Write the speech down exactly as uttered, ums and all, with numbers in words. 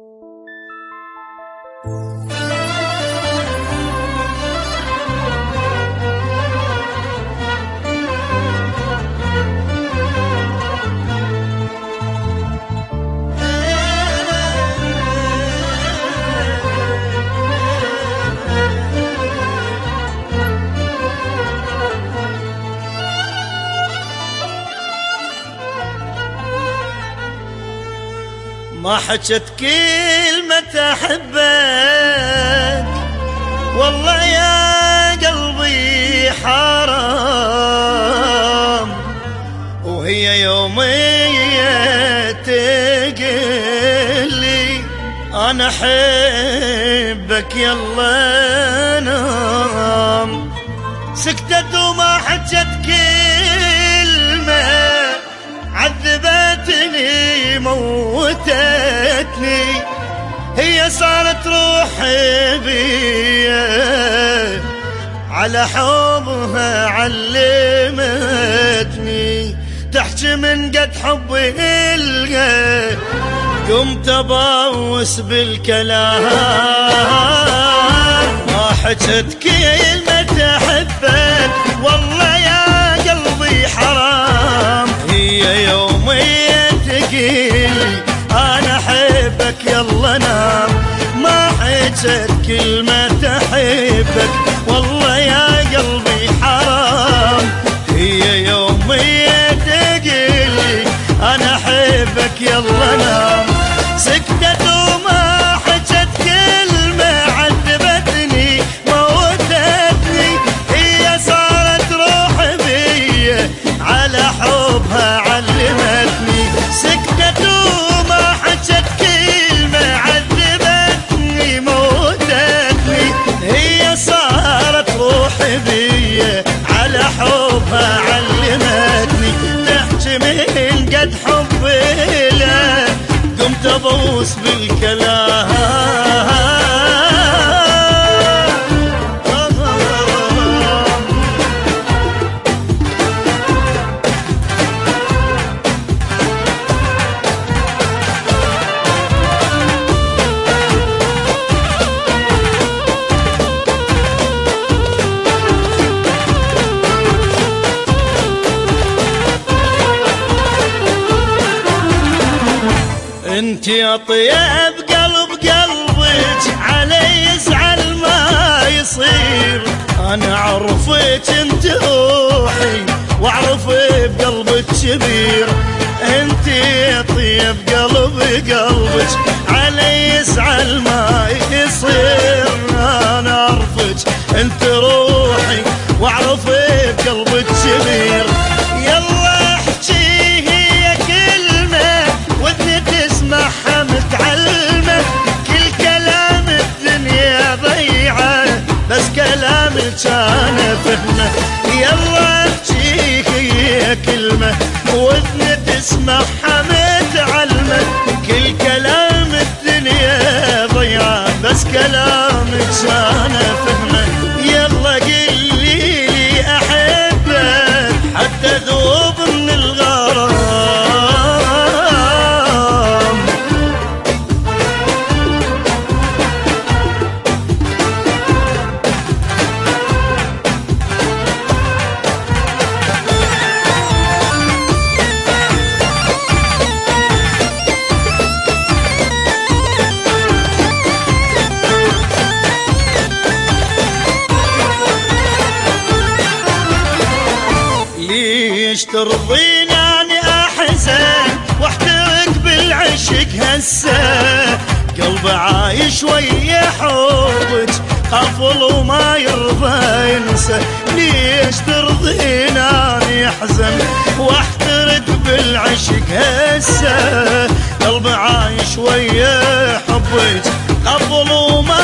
ما حجت كلمة أحبك والله يا قلبي حرام، وهي يومية تقلي أنا أحبك يلا نام. سكتت وما حجت كلمة عذبتني موتتني، هي صارت روحي بيا على حبها علمتني، تحكي من قد حبي إلها قمت أبوس بالكلام. ما حجت كلمة أحبك والله يا قلبي حرام، هي يومية تقيل أنا أحبك يلا نام. ما حجت كلمة أحبك والله يا قلبي حرام، هي يومية تقيل أنا أحبك يلا نام. سكتت وما حجت كلمة عذبتني موتتني، هي صارت روحي بيا على حبها علمتني. سكتت وما حجت كلمة عذبتني موتتني، هي صارت روحي بيا على حبها علمتني، تحكي من قد حبي له قمت أبوس بالكلام. انت يا طيب قلب قلبك علي يزعل ما يصير، انا اعرفك انت روحي واعرف بقلبك كبير. انت يا طيب قلب قلبك علي يزعل ما يصير، انا اعرفك انت روحي واعرف بقلبك كبير. يلا احكي هي كلمة واذني تسمعها متعلمة، كل كلام الدنيا ضيعة بس كلامك انا فهمه. يلا احكي هي كلمة واذني تسمعها متعلمة، كل كلام الدنيا ضيعة بس كلامك انا فهمه. يلا قلي لي احبك حتى ذوب من الغرام. ليش ترضيني اني احزن واحترق بالعشق هسه، قلبي عايش ويا حبك قفل وما يرضى ينسى. ليش ترضيني اني احزن واحترق بالعشق هسه، قلبي عايش ويا حبك قفل وما